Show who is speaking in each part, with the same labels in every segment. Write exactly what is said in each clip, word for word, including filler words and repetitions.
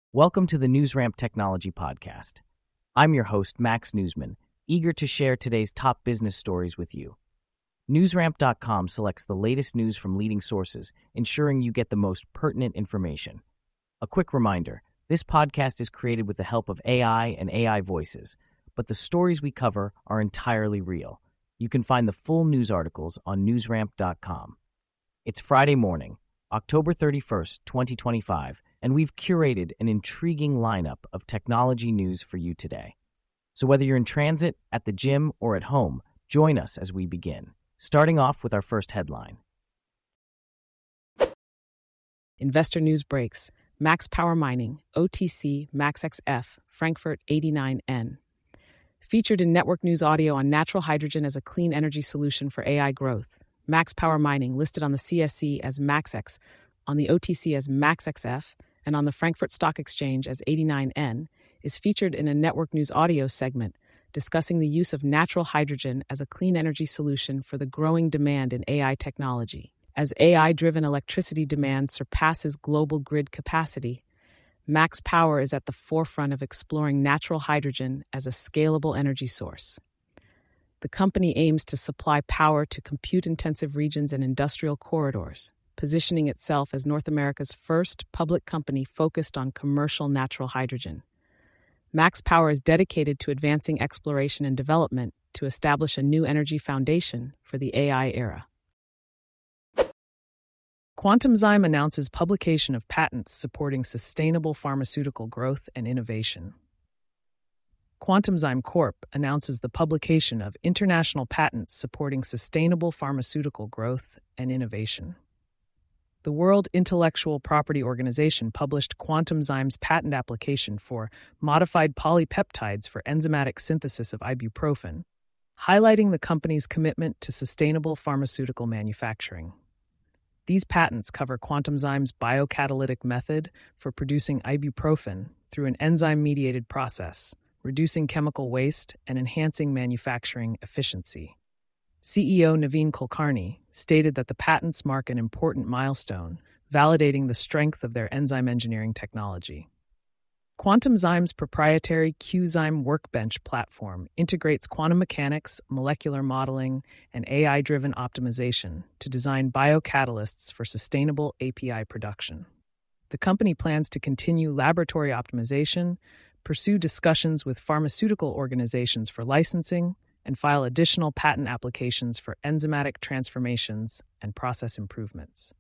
Speaker 1: Welcome to the NewsRamp Technology Podcast. I'm your host, Max Newsman, eager to share today's top business stories with you. NewsRamp dot com selects the latest news from leading sources, ensuring you get the most pertinent information. A quick reminder, this podcast is created with the help of A I and A I voices, but the stories we cover are entirely real. You can find the full news articles on NewsRamp dot com. It's Friday morning, October thirty-first, twenty twenty-five, and we've curated an intriguing lineup of technology news for you today. So whether you're in transit, at the gym, or at home, join us as we begin. Starting off with our first headline.
Speaker 2: Investor news breaks. Max Power Mining, O T C, MaxXF, Frankfurt eighty-nine N. Featured in Network News Audio on natural hydrogen as a clean energy solution for A I growth. Max Power Mining, listed on the C S E as MaxX, on the O T C as MaxXF, and on the Frankfurt Stock Exchange as eighty-nine N, is featured in a Network News Audio segment discussing the use of natural hydrogen as a clean energy solution for the growing demand in A I technology. As A I-driven electricity demand surpasses global grid capacity, Max Power is at the forefront of exploring natural hydrogen as a scalable energy source. The company aims to supply power to compute-intensive regions and industrial corridors, positioning itself as North America's first public company focused on commercial natural hydrogen. Max Power is dedicated to advancing exploration and development to establish a new energy foundation for the A I era. Quantumzyme announces publication of patents supporting sustainable pharmaceutical growth and innovation. Quantumzyme Corp announces the publication of international patents supporting sustainable pharmaceutical growth and innovation. The World Intellectual Property Organization published Quantumzyme's patent application for modified polypeptides for enzymatic synthesis of ibuprofen, highlighting the company's commitment to sustainable pharmaceutical manufacturing. These patents cover Quantumzyme's biocatalytic method for producing ibuprofen through an enzyme-mediated process, reducing chemical waste and enhancing manufacturing efficiency. C E O Naveen Kulkarni stated that the patents mark an important milestone, validating the strength of their enzyme engineering technology. Quantumzyme's proprietary QZyme Workbench platform integrates quantum mechanics, molecular modeling, and A I-driven optimization to design biocatalysts for sustainable A P I production. The company plans to continue laboratory optimization, pursue discussions with pharmaceutical organizations for licensing, and file additional patent applications for enzymatic transformations and process improvements.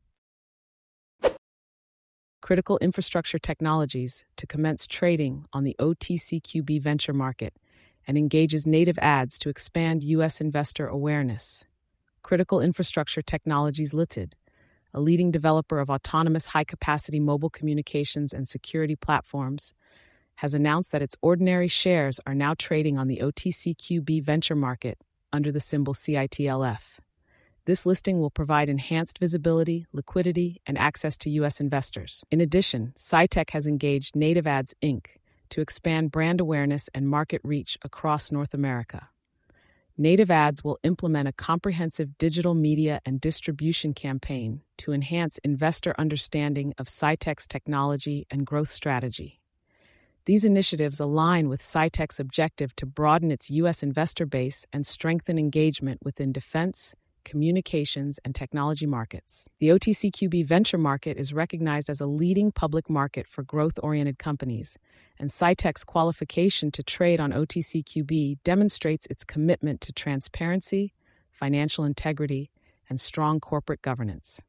Speaker 2: Critical Infrastructure Technologies to commence trading on the O T C Q B venture market and engages native ads to expand U S investor awareness. Critical Infrastructure Technologies Limited, a leading developer of autonomous high-capacity mobile communications and security platforms, has announced that its ordinary shares are now trading on the O T C Q B venture market under the symbol C I T L F. This listing will provide enhanced visibility, liquidity, and access to U S investors. In addition, SciTech has engaged Native Ads Incorporated to expand brand awareness and market reach across North America. Native Ads will implement a comprehensive digital media and distribution campaign to enhance investor understanding of SciTech's technology and growth strategy. These initiatives align with SciTech's objective to broaden its U S investor base and strengthen engagement within defense, communications, and technology markets. The O T C Q B venture market is recognized as a leading public market for growth-oriented companies, and SciTech's qualification to trade on O T C Q B demonstrates its commitment to transparency, financial integrity, and strong corporate governance.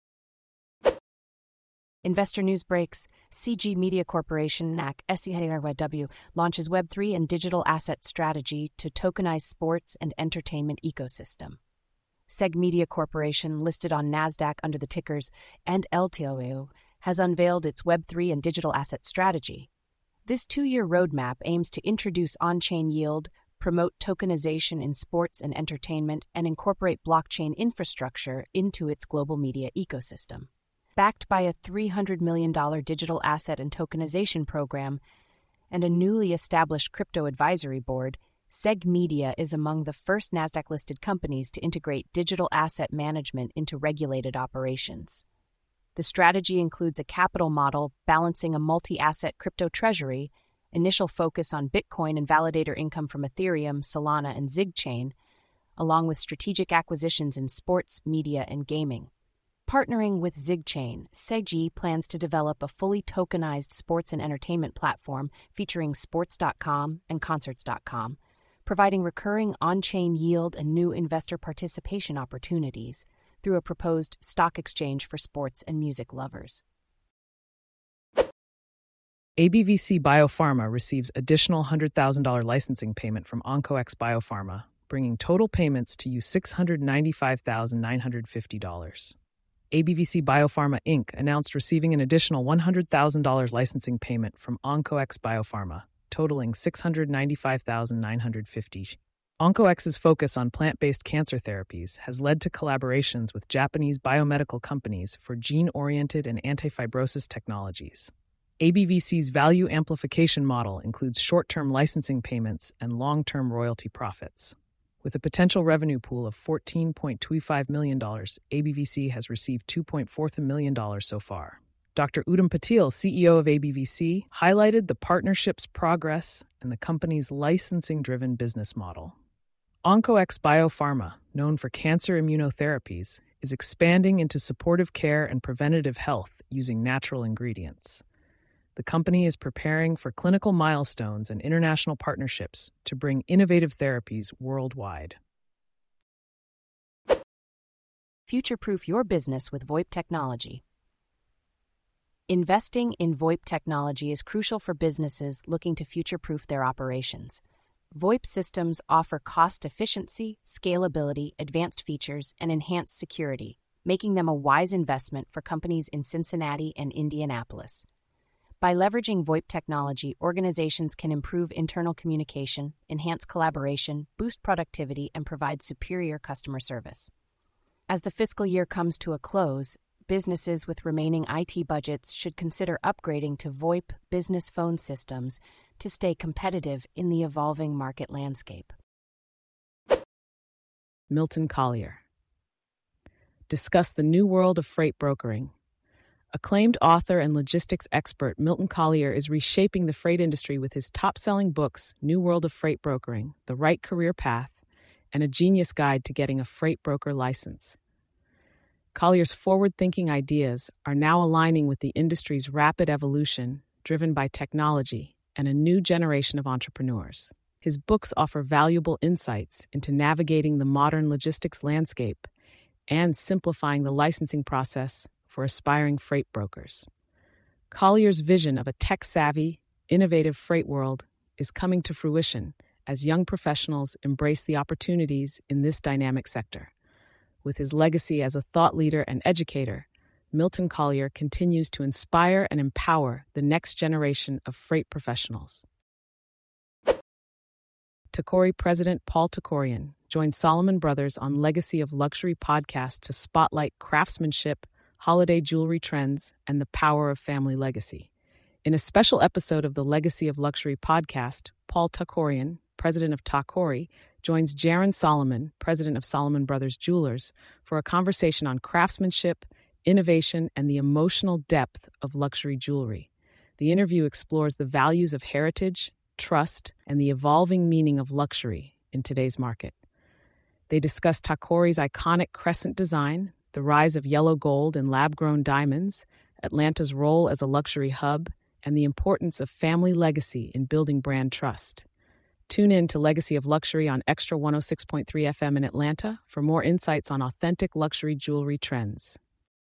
Speaker 3: Investor news breaks. C G Media Corporation, N A C, S E R Y W, launches Web three and digital asset strategy to tokenize sports and entertainment ecosystem. S E G Media Corporation, listed on NASDAQ under the tickers and L T O E, has unveiled its Web three and digital asset strategy. This two-year roadmap aims to introduce on-chain yield, promote tokenization in sports and entertainment, and incorporate blockchain infrastructure into its global media ecosystem. Backed by a three hundred million dollars digital asset and tokenization program and a newly established crypto advisory board, S E G Media is among the first NASDAQ-listed companies to integrate digital asset management into regulated operations. The strategy includes a capital model balancing a multi-asset crypto treasury, initial focus on Bitcoin and validator income from Ethereum, Solana, and ZigChain, along with strategic acquisitions in sports, media, and gaming. Partnering with ZigChain, Seiji plans to develop a fully tokenized sports and entertainment platform featuring sports dot com and concerts dot com, providing recurring on-chain yield and new investor participation opportunities through a proposed stock exchange for sports and music lovers.
Speaker 2: A B V C Biopharma receives additional one hundred thousand dollars licensing payment from OncoX Biopharma, bringing total payments to six hundred ninety-five thousand nine hundred fifty dollars. A B V C Biopharma Incorporated announced receiving an additional one hundred thousand dollars licensing payment from OncoX Biopharma, totaling six hundred ninety-five thousand nine hundred fifty dollars. OncoX's focus on plant-based cancer therapies has led to collaborations with Japanese biomedical companies for gene-oriented and anti-fibrosis technologies. A B V C's value amplification model includes short-term licensing payments and long-term royalty profits. With a potential revenue pool of fourteen point two five million dollars, A B V C has received two point four million dollars so far. Doctor Udam Patil, C E O of A B V C, highlighted the partnership's progress and the company's licensing-driven business model. OncoX Biopharma, known for cancer immunotherapies, is expanding into supportive care and preventative health using natural ingredients. The company is preparing for clinical milestones and international partnerships to bring innovative therapies worldwide.
Speaker 3: Future-proof your business with VoIP technology. Investing in VoIP technology is crucial for businesses looking to future-proof their operations. VoIP systems offer cost efficiency, scalability, advanced features, and enhanced security, making them a wise investment for companies in Cincinnati and Indianapolis. By leveraging VoIP technology, organizations can improve internal communication, enhance collaboration, boost productivity, and provide superior customer service. As the fiscal year comes to a close, businesses with remaining I T budgets should consider upgrading to VoIP business phone systems to stay competitive in the evolving market landscape.
Speaker 2: Milton Collier. Discuss the new world of freight brokering. Acclaimed author and logistics expert Milton Collier is reshaping the freight industry with his top-selling books, New World of Freight Brokering, The Right Career Path, and A Genius Guide to Getting a Freight Broker License. Collier's forward-thinking ideas are now aligning with the industry's rapid evolution, driven by technology and a new generation of entrepreneurs. His books offer valuable insights into navigating the modern logistics landscape and simplifying the licensing process for aspiring freight brokers. Collier's vision of a tech-savvy, innovative freight world is coming to fruition as young professionals embrace the opportunities in this dynamic sector. With his legacy as a thought leader and educator, Milton Collier continues to inspire and empower the next generation of freight professionals. Tacori President Paul Tacorian joined Solomon Brothers on Legacy of Luxury podcast to spotlight craftsmanship, holiday jewelry trends, and the power of family legacy. In a special episode of the Legacy of Luxury podcast, Paul Tacorian, president of Tacori, joins Jaron Solomon, president of Solomon Brothers Jewelers, for a conversation on craftsmanship, innovation, and the emotional depth of luxury jewelry. The interview explores the values of heritage, trust, and the evolving meaning of luxury in today's market. They discuss Tacori's iconic crescent design, the rise of yellow gold and lab-grown diamonds, Atlanta's role as a luxury hub, and the importance of family legacy in building brand trust. Tune in to Legacy of Luxury on Extra one oh six point three F M in Atlanta for more insights on authentic luxury jewelry trends.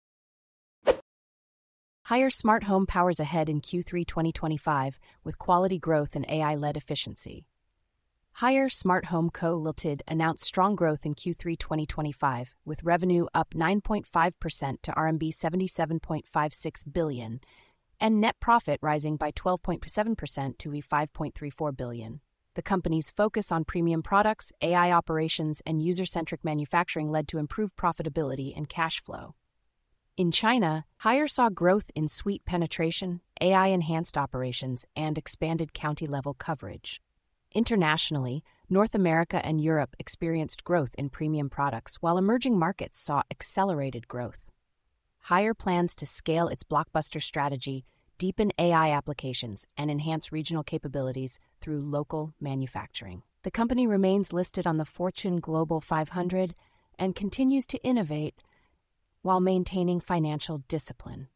Speaker 3: Haier Smart Home powers ahead in Q three twenty twenty-five with quality growth and A I-led efficiency. Haier Smart Home Co. Limited announced strong growth in Q three twenty twenty-five, with revenue up nine point five percent to R M B seventy-seven point five six billion dollars and net profit rising by twelve point seven percent to five point three four billion dollars. The company's focus on premium products, A I operations, and user-centric manufacturing led to improved profitability and cash flow. In China, Haier saw growth in suite penetration, A I-enhanced operations, and expanded county-level coverage. Internationally, North America and Europe experienced growth in premium products, while emerging markets saw accelerated growth. Haier plans to scale its blockbuster strategy, deepen A I applications, and enhance regional capabilities through local manufacturing. The company remains listed on the Fortune Global five hundred and continues to innovate while maintaining financial discipline.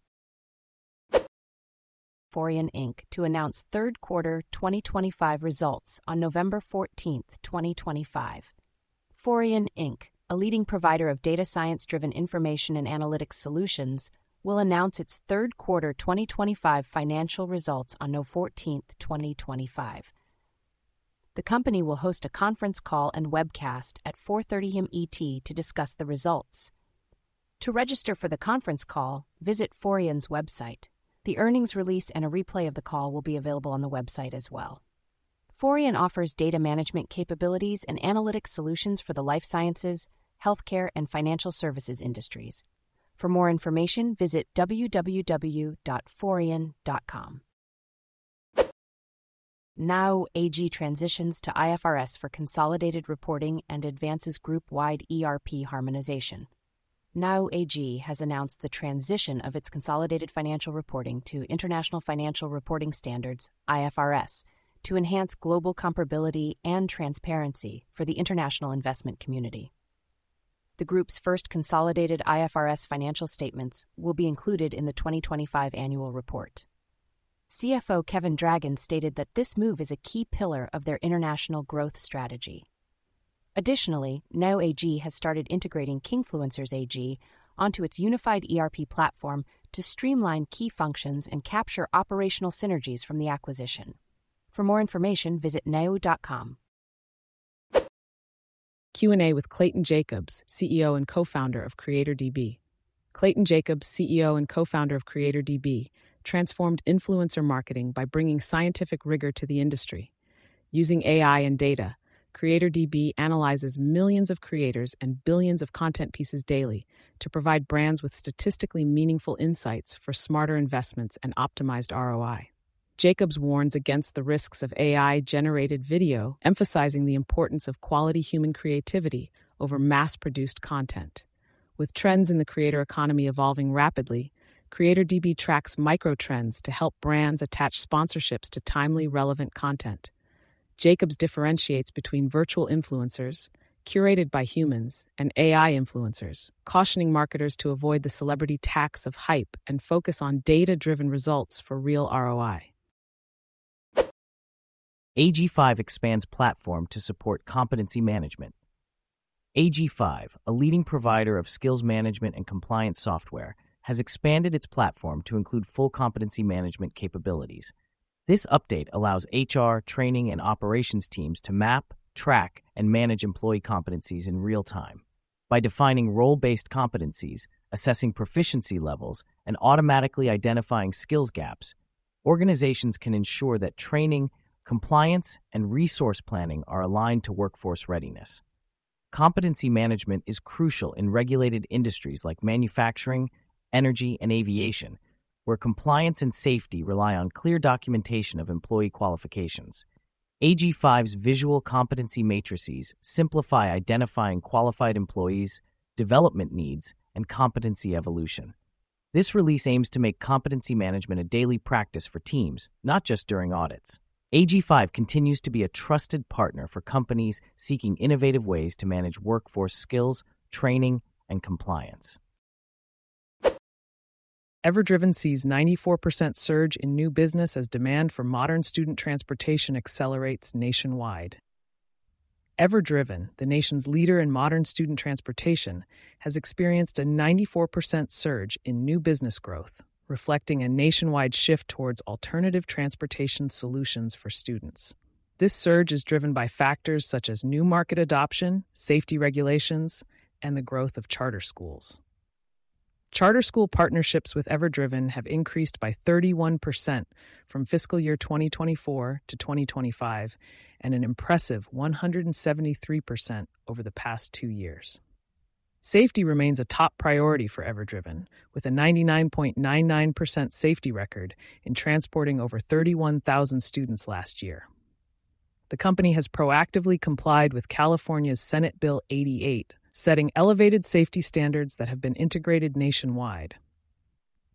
Speaker 3: Forian Incorporated to announce third quarter twenty twenty-five results on November fourteenth, twenty twenty-five. Forian Incorporated, a leading provider of data science-driven information and analytics solutions, will announce its third quarter twenty twenty-five financial results on November fourteenth, twenty twenty-five. The company will host a conference call and webcast at four thirty a.m. E T to discuss the results. To register for the conference call, visit Forian's website. The earnings release and a replay of the call will be available on the website as well. Forian offers data management capabilities and analytics solutions for the life sciences, healthcare, and financial services industries. For more information, visit w w w dot forian dot com. Now A G transitions to I F R S for consolidated reporting and advances group-wide E R P harmonization. Now A G has announced the transition of its consolidated financial reporting to International Financial Reporting Standards, I F R S, to enhance global comparability and transparency for the international investment community. The group's first consolidated I F R S financial statements will be included in the twenty twenty-five annual report. C F O Kevin Dragon stated that this move is a key pillar of their international growth strategy. Additionally, Now A G has started integrating Kingfluencers A G onto its unified E R P platform to streamline key functions and capture operational synergies from the acquisition. For more information, visit now dot com.
Speaker 2: Q and A with Clayton Jacobs, C E O and co-founder of CreatorDB. Clayton Jacobs, C E O and co-founder of CreatorDB, transformed influencer marketing by bringing scientific rigor to the industry. Using A I and data, CreatorDB analyzes millions of creators and billions of content pieces daily to provide brands with statistically meaningful insights for smarter investments and optimized R O I. Jacobs warns against the risks of A I-generated video, emphasizing the importance of quality human creativity over mass-produced content. With trends in the creator economy evolving rapidly, CreatorDB tracks microtrends to help brands attach sponsorships to timely, relevant content. Jacobs differentiates between virtual influencers, curated by humans, and A I influencers, cautioning marketers to avoid the celebrity tax of hype and focus on data-driven results for real R O I.
Speaker 1: A G five expands platform to support competency management. A G five, a leading provider of skills management and compliance software, has expanded its platform to include full competency management capabilities. This update allows H R, training, and operations teams to map, track, and manage employee competencies in real time. By defining role-based competencies, assessing proficiency levels, and automatically identifying skills gaps, organizations can ensure that training, compliance, and resource planning are aligned to workforce readiness. Competency management is crucial in regulated industries like manufacturing, energy, and aviation, where compliance and safety rely on clear documentation of employee qualifications. A G five's visual competency matrices simplify identifying qualified employees, development needs, and competency evolution. This release aims to make competency management a daily practice for teams, not just during audits. A G five continues to be a trusted partner for companies seeking innovative ways to manage workforce skills, training, and compliance.
Speaker 2: EverDriven sees ninety-four percent surge in new business as demand for modern student transportation accelerates nationwide. EverDriven, the nation's leader in modern student transportation, has experienced a ninety-four percent surge in new business growth, reflecting a nationwide shift towards alternative transportation solutions for students. This surge is driven by factors such as new market adoption, safety regulations, and the growth of charter schools. Charter school partnerships with EverDriven have increased by thirty-one percent from fiscal year twenty twenty-four to twenty twenty-five, and an impressive one hundred seventy-three percent over the past two years. Safety remains a top priority for EverDriven, with a ninety-nine point nine nine percent safety record in transporting over thirty-one thousand students last year. The company has proactively complied with California's Senate Bill eighty-eight, setting elevated safety standards that have been integrated nationwide.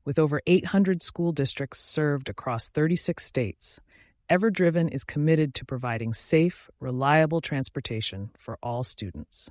Speaker 2: With over eight hundred school districts served across thirty-six states, Everdriven is committed to providing safe, reliable transportation for all students.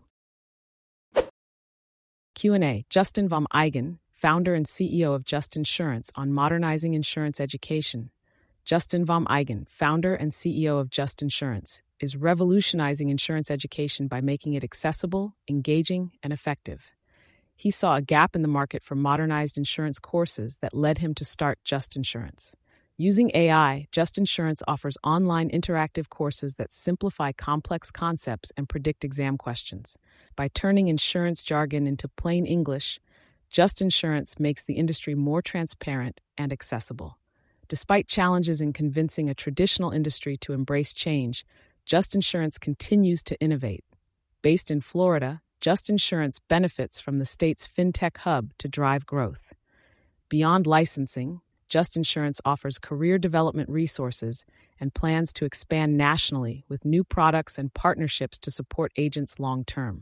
Speaker 2: Q and A. Justin Vom Eigen, founder and C E O of Just Insurance, on modernizing insurance education. Justin Vom Eigen, founder and C E O of Just Insurance, is revolutionizing insurance education by making it accessible, engaging, and effective. He saw a gap in the market for modernized insurance courses that led him to start Just Insurance. Using A I, Just Insurance offers online interactive courses that simplify complex concepts and predict exam questions. By turning insurance jargon into plain English, Just Insurance makes the industry more transparent and accessible. Despite challenges in convincing a traditional industry to embrace change, Just Insurance continues to innovate. Based in Florida, Just Insurance benefits from the state's fintech hub to drive growth. Beyond licensing, Just Insurance offers career development resources and plans to expand nationally with new products and partnerships to support agents long-term.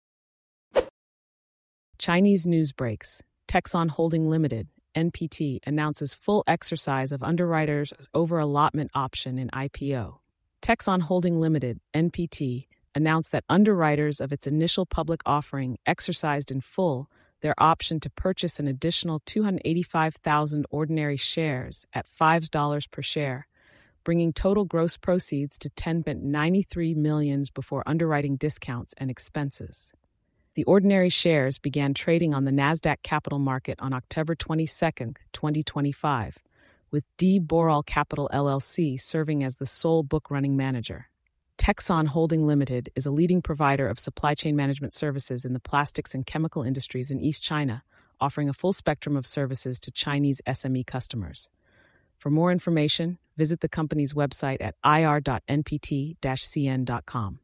Speaker 2: Chinese news breaks. Texon Holding Limited, N P T, announces full exercise of underwriters' over-allotment option in I P O. Texon Holding Limited, N P T, announced that underwriters of its initial public offering exercised in full their option to purchase an additional two hundred eighty-five thousand ordinary shares at five dollars per share, bringing total gross proceeds to ten point nine three million dollars before underwriting discounts and expenses. The ordinary shares began trading on the Nasdaq Capital Market on October twenty-second, twenty twenty-five, with D. Boral Capital L L C serving as the sole book-running manager. Texon Holding Limited is a leading provider of supply chain management services in the plastics and chemical industries in East China, offering a full spectrum of services to Chinese S M E customers. For more information, visit the company's website at I R dot N P T dash C N dot com.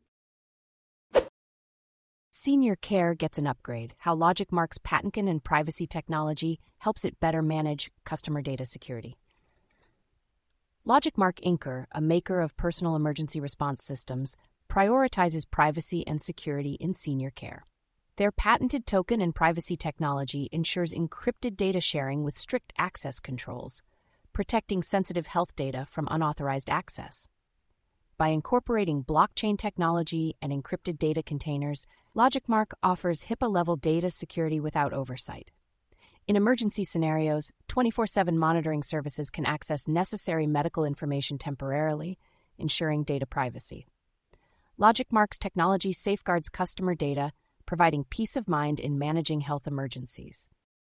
Speaker 3: Senior Care gets an upgrade. How LogicMark's patent and privacy technology helps it better manage customer data security. LogicMark Incorporated, a maker of personal emergency response systems, prioritizes privacy and security in senior care. Their patented token and privacy technology ensures encrypted data sharing with strict access controls, protecting sensitive health data from unauthorized access. By incorporating blockchain technology and encrypted data containers, LogicMark offers HIPAA-level data security without oversight. In emergency scenarios, twenty-four seven monitoring services can access necessary medical information temporarily, ensuring data privacy. LogicMark's technology safeguards customer data, providing peace of mind in managing health emergencies.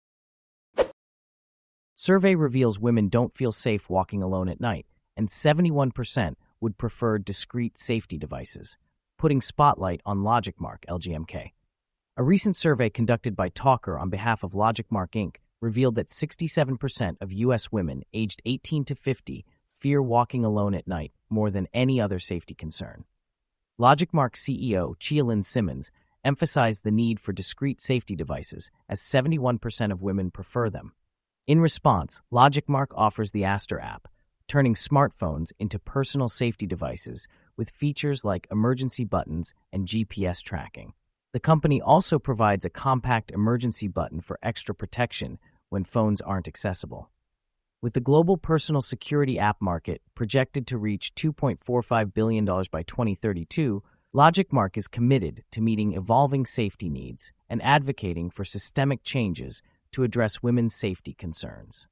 Speaker 1: Survey reveals women don't feel safe walking alone at night, and seventy-one percent would prefer discreet safety devices, putting spotlight on LogicMark L G M K. A recent survey conducted by Talker on behalf of LogicMark Incorporated revealed that sixty-seven percent of U S women aged eighteen to fifty fear walking alone at night more than any other safety concern. LogicMark C E O Chia-Lin Simmons emphasized the need for discrete safety devices, as seventy-one percent of women prefer them. In response, LogicMark offers the Aster app, turning smartphones into personal safety devices with features like emergency buttons and G P S tracking. The company also provides a compact emergency button for extra protection when phones aren't accessible. With the global personal security app market projected to reach two point four five billion dollars by twenty thirty-two, LogicMark is committed to meeting evolving safety needs and advocating for systemic changes to address women's safety concerns.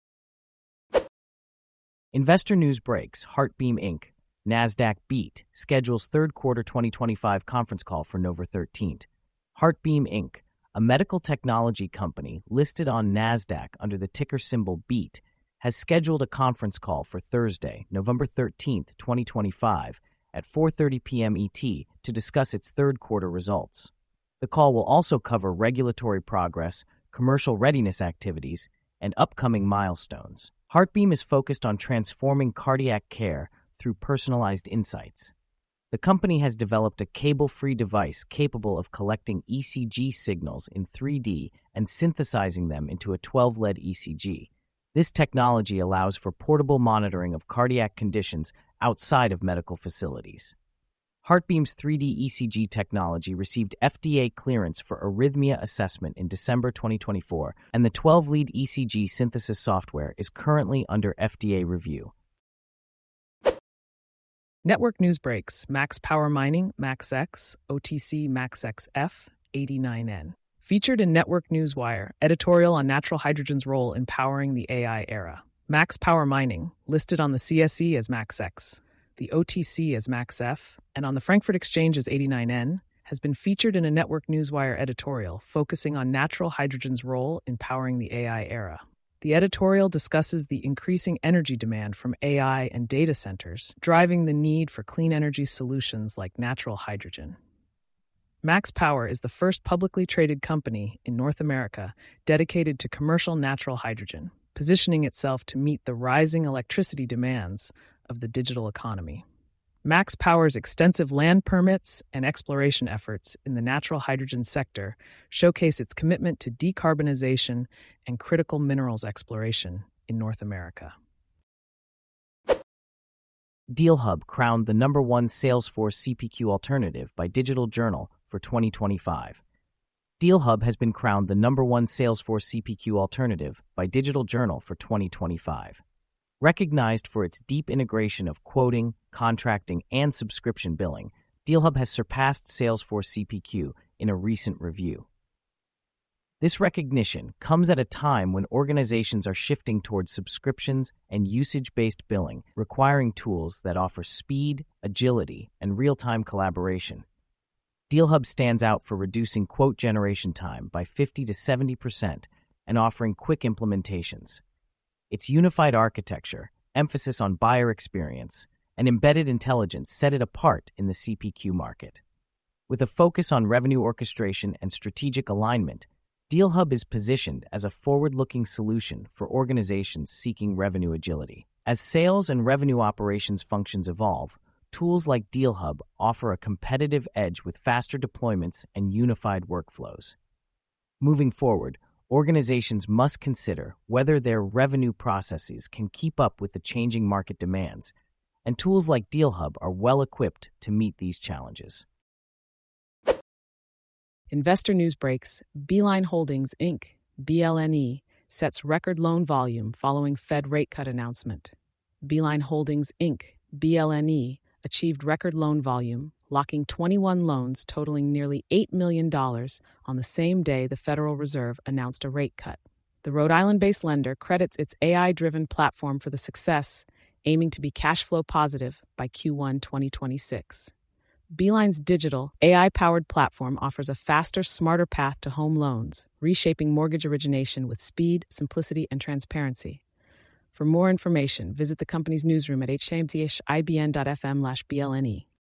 Speaker 1: Investor news breaks. Heartbeam Incorporated, Nasdaq beat, schedules third quarter twenty twenty-five conference call for November thirteenth. Heartbeam Incorporated, a medical technology company listed on Nasdaq under the ticker symbol BEAT, has scheduled a conference call for Thursday, November thirteenth, twenty twenty-five, at four thirty p.m. E T to discuss its third quarter results. The call will also cover regulatory progress, commercial readiness activities, and upcoming milestones. Heartbeam is focused on transforming cardiac care through personalized insights. The company has developed a cable-free device capable of collecting E C G signals in three D and synthesizing them into a twelve-lead E C G. This technology allows for portable monitoring of cardiac conditions outside of medical facilities. HeartBeam's three D E C G technology received F D A clearance for arrhythmia assessment in December twenty twenty-four, and the twelve-lead E C G synthesis software is currently under F D A review.
Speaker 2: Network news breaks: Max Power Mining, MaxX, O T C MaxX-F, eighty-nine N. Featured in Network Newswire, editorial on natural hydrogen's role in powering the A I era. Max Power Mining, listed on the C S E as MaxX, the O T C as MaxF, and on the Frankfurt Exchange as eighty-nine N, has been featured in a Network Newswire editorial focusing on natural hydrogen's role in powering the A I era. The editorial discusses the increasing energy demand from A I and data centers, driving the need for clean energy solutions like natural hydrogen. Max Power is the first publicly traded company in North America dedicated to commercial natural hydrogen, positioning itself to meet the rising electricity demands of the digital economy. Max Power's extensive land permits and exploration efforts in the natural hydrogen sector showcase its commitment to decarbonization and critical minerals exploration in North America.
Speaker 1: DealHub crowned the number one Salesforce C P Q alternative by Digital Journal for twenty twenty-five. DealHub has been crowned the number one Salesforce C P Q alternative by Digital Journal for twenty twenty-five. Recognized for its deep integration of quoting, contracting, and subscription billing, DealHub has surpassed Salesforce C P Q in a recent review. This recognition comes at a time when organizations are shifting towards subscriptions and usage-based billing, requiring tools that offer speed, agility, and real-time collaboration. DealHub stands out for reducing quote generation time by fifty to seventy percent and offering quick implementations. Its unified architecture, emphasis on buyer experience, and embedded intelligence set it apart in the C P Q market. With a focus on revenue orchestration and strategic alignment, DealHub is positioned as a forward-looking solution for organizations seeking revenue agility. As sales and revenue operations functions evolve, tools like DealHub offer a competitive edge with faster deployments and unified workflows. Moving forward, organizations must consider whether their revenue processes can keep up with the changing market demands, and tools like DealHub are well-equipped to meet these challenges.
Speaker 2: Investor news breaks: Beeline Holdings, Incorporated, B L N E, sets record loan volume following Fed rate cut announcement. Beeline Holdings, Incorporated, B L N E, achieved record loan volume, locking twenty-one loans totaling nearly eight million dollars on the same day the Federal Reserve announced a rate cut. The Rhode Island-based lender credits its A I-driven platform for the success, aiming to be cash flow positive by Q one twenty twenty-six. Beeline's digital, A I-powered platform offers a faster, smarter path to home loans, reshaping mortgage origination with speed, simplicity, and transparency. For more information, visit the company's newsroom at h m t i b n dot f m slash b l n e.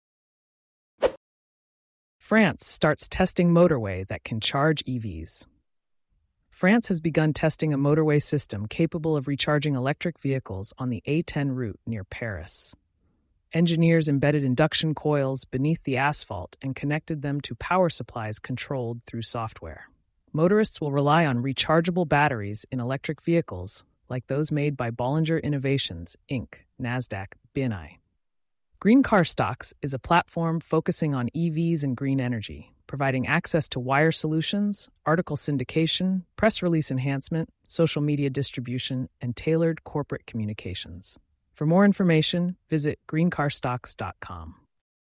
Speaker 2: France starts testing motorway that can charge E Vs. France has begun testing a motorway system capable of recharging electric vehicles on the A ten route near Paris. Engineers embedded induction coils beneath the asphalt and connected them to power supplies controlled through software. Motorists will rely on rechargeable batteries in electric vehicles, like those made by Bollinger Innovations, Incorporated, NASDAQ, B N I. Green Car Stocks is a platform focusing on E Vs and green energy, providing access to wire solutions, article syndication, press release enhancement, social media distribution, and tailored corporate communications. For more information, visit green car stocks dot com.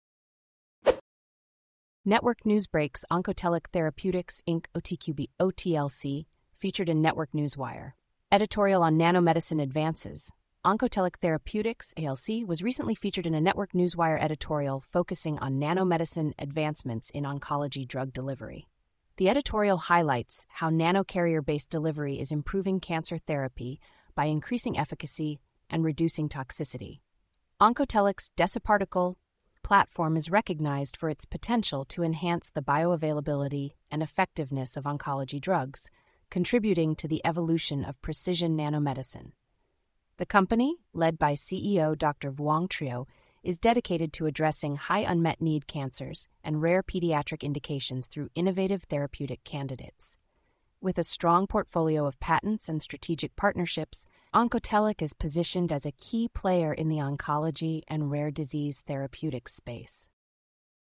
Speaker 3: Network news breaks: Oncotelic Therapeutics, Incorporated, O T Q B, O T L C, featured in Network Newswire. Editorial on nanomedicine advances. Oncotelic Therapeutics, A L C, was recently featured in a Network Newswire editorial focusing on nanomedicine advancements in oncology drug delivery. The editorial highlights how nanocarrier-based delivery is improving cancer therapy by increasing efficacy and reducing toxicity. Oncotelic's DesiParticle platform is recognized for its potential to enhance the bioavailability and effectiveness of oncology drugs, contributing to the evolution of precision nanomedicine. The company, led by C E O Doctor Vuong Trio, is dedicated to addressing high unmet need cancers and rare pediatric indications through innovative therapeutic candidates. With a strong portfolio of patents and strategic partnerships, Oncotelic is positioned as a key player in the oncology and rare disease therapeutic space.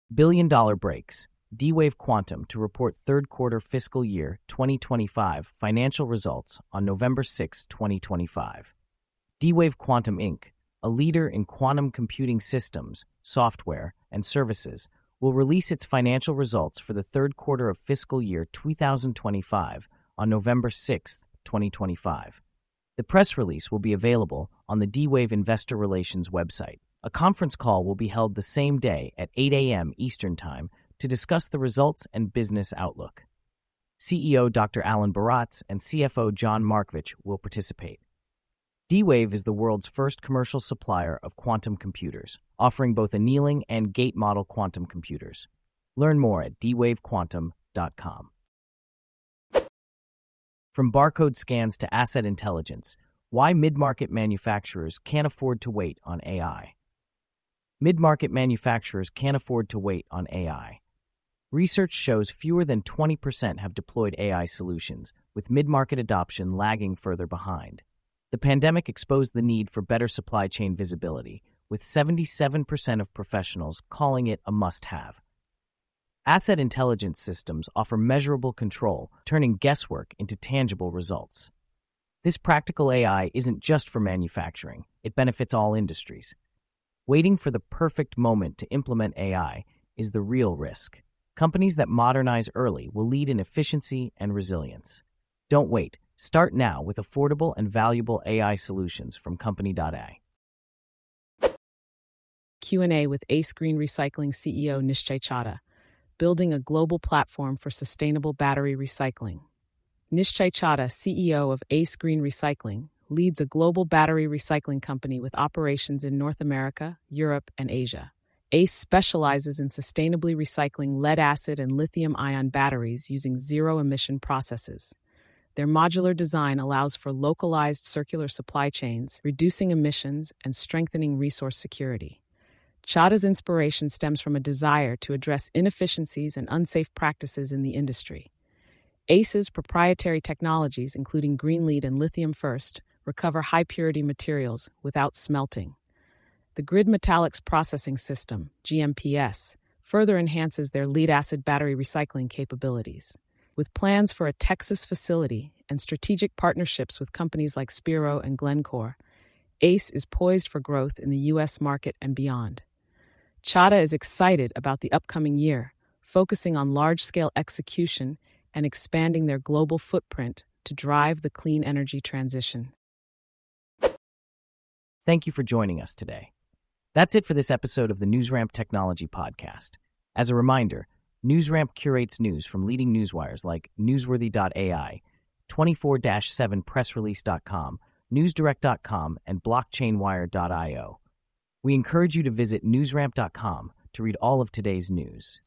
Speaker 1: Billion dollar breaks. D-Wave Quantum to report third quarter fiscal year twenty twenty-five financial results on November sixth, twenty twenty-five. D-Wave Quantum Incorporated, a leader in quantum computing systems, software, and services, will release its financial results for the third quarter of fiscal year twenty twenty-five on November sixth, twenty twenty-five. The press release will be available on the D-Wave Investor Relations website. A conference call will be held the same day at eight a.m. Eastern Time to discuss the results and business outlook. C E O Doctor Alan Baratz and C F O John Markovich will participate. D-Wave is the world's first commercial supplier of quantum computers, offering both annealing and gate model quantum computers. Learn more at d wave quantum dot com. From barcode scans to asset intelligence, why mid-market manufacturers can't afford to wait on A I. Mid-market manufacturers can't afford to wait on A I. Research shows fewer than twenty percent have deployed A I solutions, with mid-market adoption lagging further behind. The pandemic exposed the need for better supply chain visibility, with seventy-seven percent of professionals calling it a must-have. Asset intelligence systems offer measurable control, turning guesswork into tangible results. This practical A I isn't just for manufacturing, it benefits all industries. Waiting for the perfect moment to implement A I is the real risk. Companies that modernize early will lead in efficiency and resilience. Don't wait. Start now with affordable and valuable A I solutions from company dot a i.
Speaker 2: Q and A with Ace Green Recycling C E O Nishchay Chadha, building a global platform for sustainable battery recycling. Nishchay Chadha, C E O of Ace Green Recycling, leads a global battery recycling company with operations in North America, Europe, and Asia. Ace specializes in sustainably recycling lead-acid and lithium-ion batteries using zero-emission processes. Their modular design allows for localized circular supply chains, reducing emissions and strengthening resource security. Chadha's inspiration stems from a desire to address inefficiencies and unsafe practices in the industry. Ace's proprietary technologies, including Green Lead and Lithium First, recover high-purity materials without smelting. The Grid Metallics Processing System, G M P S, further enhances their lead-acid battery recycling capabilities. With plans for a Texas facility and strategic partnerships with companies like Spiro and Glencore, Ace is poised for growth in the U S market and beyond. Chadha is excited about the upcoming year, focusing on large-scale execution and expanding their global footprint to drive the clean energy transition.
Speaker 1: Thank you for joining us today. That's it for this episode of the NewsRamp Technology Podcast. As a reminder, NewsRamp curates news from leading newswires like newsworthy dot a i, twenty-four seven press release dot com, newsdirect dot com, and blockchain wire dot io. We encourage you to visit newsramp dot com to read all of today's news.